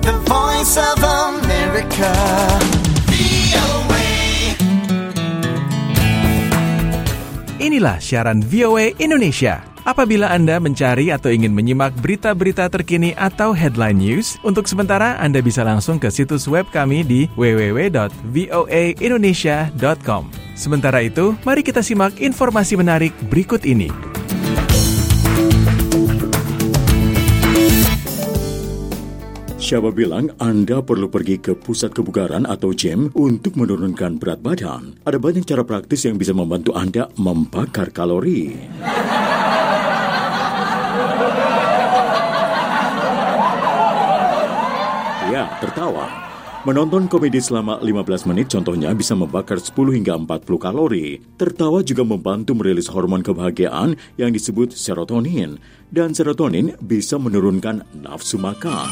The Voice of America. Inilah siaran VOA Indonesia. Apabila Anda mencari atau ingin menyimak berita-berita terkini atau headline news, untuk sementara Anda bisa langsung ke situs web kami di www.voaindonesia.com. Sementara itu, mari kita simak informasi menarik berikut ini. Siapa bilang Anda perlu pergi ke pusat kebugaran atau gym untuk menurunkan berat badan? Ada banyak cara praktis yang bisa membantu Anda membakar kalori. Ya, tertawa. Menonton komedi selama 15 menit contohnya bisa membakar 10 hingga 40 kalori. Tertawa juga membantu merilis hormon kebahagiaan yang disebut serotonin. Dan serotonin bisa menurunkan nafsu makan.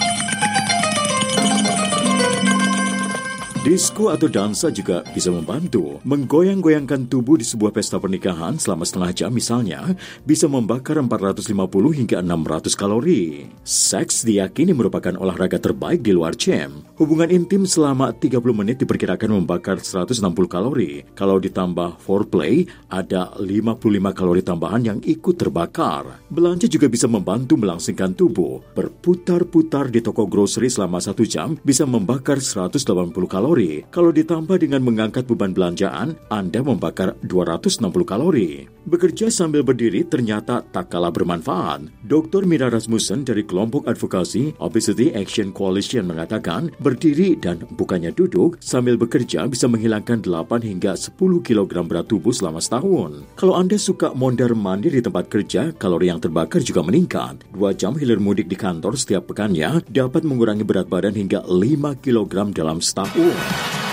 Disko atau dansa juga bisa membantu. Menggoyang-goyangkan tubuh di sebuah pesta pernikahan selama setengah jam misalnya bisa membakar 450 hingga 600 kalori. Seks diyakini merupakan olahraga terbaik di luar gym. Hubungan intim selama 30 menit diperkirakan membakar 160 kalori. Kalau ditambah foreplay, ada 55 kalori tambahan yang ikut terbakar. Belanja juga bisa membantu melangsingkan tubuh. Berputar-putar di toko grocery selama 1 jam bisa membakar 180 kalori. Kalau ditambah dengan mengangkat beban belanjaan, Anda membakar 260 kalori. Bekerja sambil berdiri ternyata tak kalah bermanfaat. Dr. Mira Rasmussen dari kelompok advokasi Obesity Action Coalition mengatakan, berdiri dan bukannya duduk sambil bekerja bisa menghilangkan 8 hingga 10 kg berat tubuh selama setahun. Kalau Anda suka mondar-mandir di tempat kerja, kalori yang terbakar juga meningkat. 2 jam hilir mudik di kantor setiap pekannya dapat mengurangi berat badan hingga 5 kg dalam setahun.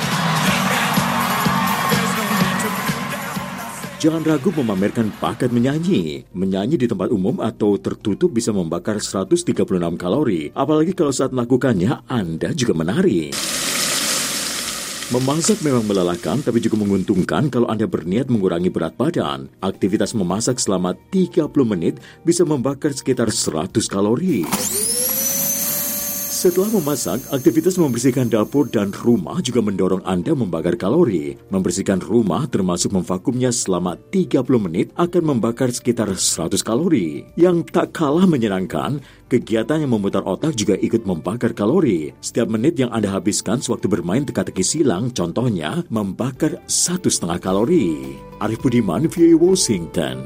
Jangan ragu memamerkan bakat menyanyi. Menyanyi di tempat umum atau tertutup bisa membakar 136 kalori. Apalagi kalau saat melakukannya, Anda juga menari. Memasak memang melelahkan, tapi juga menguntungkan kalau Anda berniat mengurangi berat badan. Aktivitas memasak selama 30 menit bisa membakar sekitar 100 kalori. Setelah memasak, aktivitas membersihkan dapur dan rumah juga mendorong Anda membakar kalori. Membersihkan rumah termasuk memvakumnya selama 30 menit akan membakar sekitar 100 kalori. Yang tak kalah menyenangkan, kegiatan yang memutar otak juga ikut membakar kalori. Setiap menit yang Anda habiskan sewaktu bermain teka-teki silang, contohnya, membakar 1,5 kalori. Arif Budiman, VOA Washington.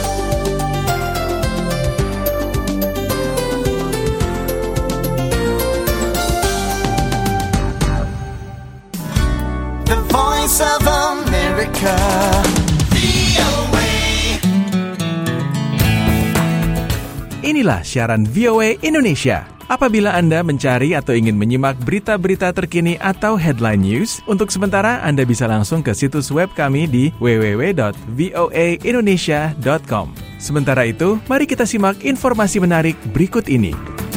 The Voice of America. Inilah siaran VOA Indonesia. Apabila Anda mencari atau ingin menyimak berita-berita terkini atau headline news, untuk sementara Anda bisa langsung ke situs web kami di www.voaindonesia.com. Sementara itu, mari kita simak informasi menarik berikut ini.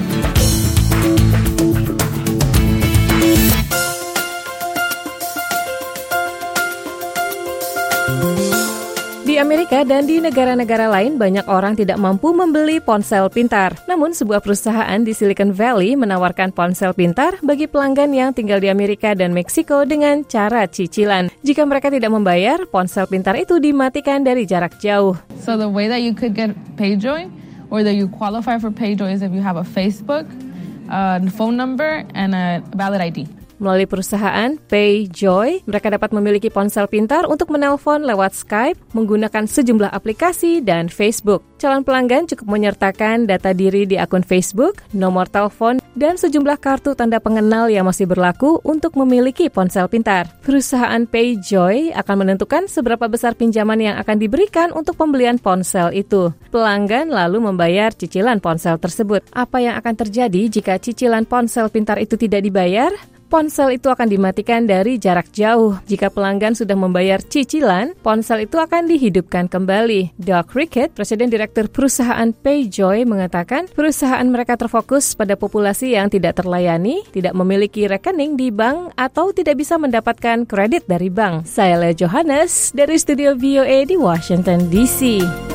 Di Amerika dan di negara-negara lain, banyak orang tidak mampu membeli ponsel pintar. Namun, sebuah perusahaan di Silicon Valley menawarkan ponsel pintar bagi pelanggan yang tinggal di Amerika dan Meksiko dengan cara cicilan. Jika mereka tidak membayar, ponsel pintar itu dimatikan dari jarak jauh. So the way that you could get PayJoy, or that you qualify for PayJoy, is if you have a Facebook, a phone number, and a valid ID. Melalui perusahaan PayJoy, mereka dapat memiliki ponsel pintar untuk menelpon lewat Skype, menggunakan sejumlah aplikasi, dan Facebook. Calon pelanggan cukup menyertakan data diri di akun Facebook, nomor telepon, dan sejumlah kartu tanda pengenal yang masih berlaku untuk memiliki ponsel pintar. Perusahaan PayJoy akan menentukan seberapa besar pinjaman yang akan diberikan untuk pembelian ponsel itu. Pelanggan lalu membayar cicilan ponsel tersebut. Apa yang akan terjadi jika cicilan ponsel pintar itu tidak dibayar? Ponsel itu akan dimatikan dari jarak jauh. Jika pelanggan sudah membayar cicilan, ponsel itu akan dihidupkan kembali. Doug Rickett, Presiden Direktur Perusahaan PayJoy, mengatakan perusahaan mereka terfokus pada populasi yang tidak terlayani, tidak memiliki rekening di bank, atau tidak bisa mendapatkan kredit dari bank. Saya Lea Johannes dari studio VOA di Washington, D.C.